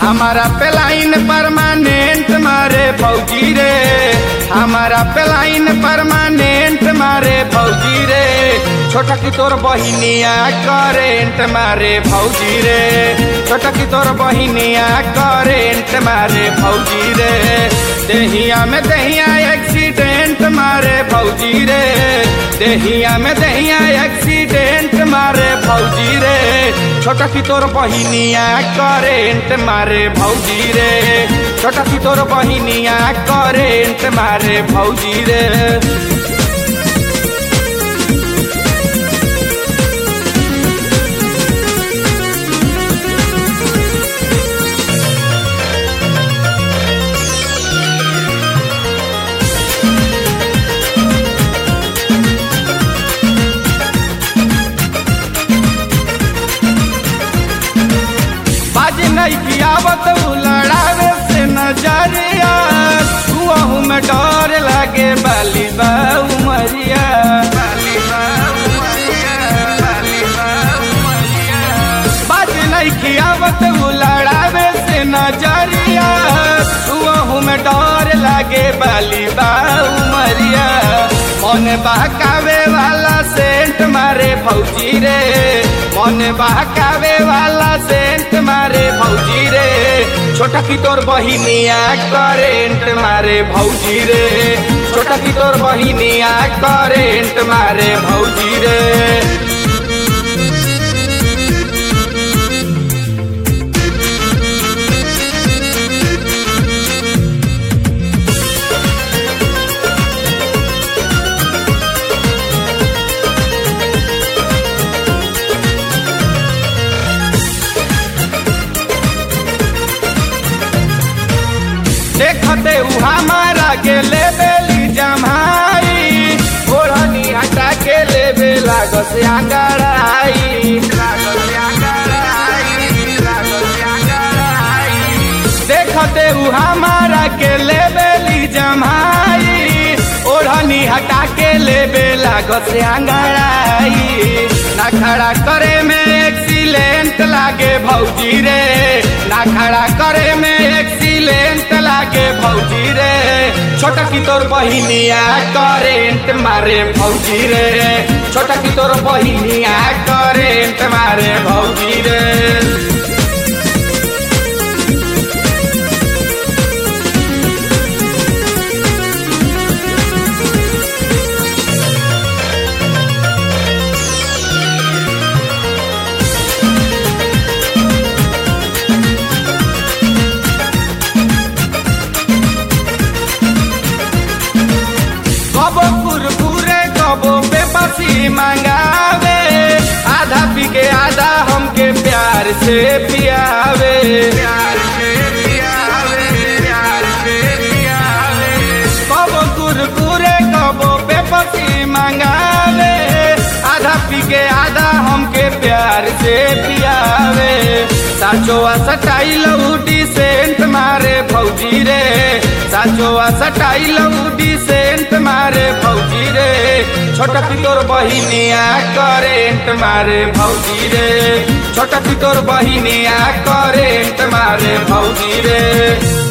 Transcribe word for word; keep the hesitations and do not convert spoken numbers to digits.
हमारा पे line permanent मारे भौजी रे, हमारा पे लाइन परमानेंट मारे भौजी रे। छोटा की तोर बहिनिया करेंट मारे भौजी रे, छोटा की तोर बहिनिया करेंट मारे भौजी रे। देहिया में दहिया एक्सीडेंट मारे भौजी रे, देहिया में दहिया एक्सीडेंट मारे भौजी रे। छोटा की तोर बहिनिया करेंट मारे भौजी रे, छोटा की तोर बहिनिया करेंट मारे भौजी रे। नहीं कियावत लड़ावे से नजरिया, हुआ में डर लागे बाली बाऊ मरिया, बाज नहीं कियावत लड़ावे से नजरिया, हुआ में डर लागे बाली बाऊ मरिया। मन बहकावे वाला सेंट मारे भौजी रे, मन बहकावे वाला सेंट मारे भौजी रे। छोटा की तोर बहिनिया करेंट मारे भौजी रे, छोटा की तोर बहिनिया करेंट मारे भौजी रे। देखते उ हमारा के लेबेली जमाई, ओढ़नी हटा के लेबे लागस आंगड़ाई, देखते उ हमारा के लेबेली जमाई, ओढ़नी हटा के लेबे लागस आंगड़ाई। ना खड़ा करे में एक्सीलेंट लागे भौजी रे, ना खड़ा करे में एक्सीलेंट लागे भौजी रे। छोटा की तोर बहिनिया करेंट मारे भौजी रे, छोटा की तोर बहिनिया करेंट मारे भौजी रे। कबो कुरकुरे कबो बेबसी मंगावे, आधा पी के आधा हमके प्यार से पियावे, प्यार से पियावे, प्यार से पियावे। कबो कुरकुरे कबो बेबसी मंगावे, आधा पी के आधा हमके प्यार से पियावे। साचोआ सटाइल उडी सेंट मारे भौजी रे, साचोआ सटाइल उडी सेंट मारे भौजी रे। छोटा की तोर बहिनिया करेंट मारे भौजी रे, छोटा की तोर बहिनिया करेंट मारे भौजी रे।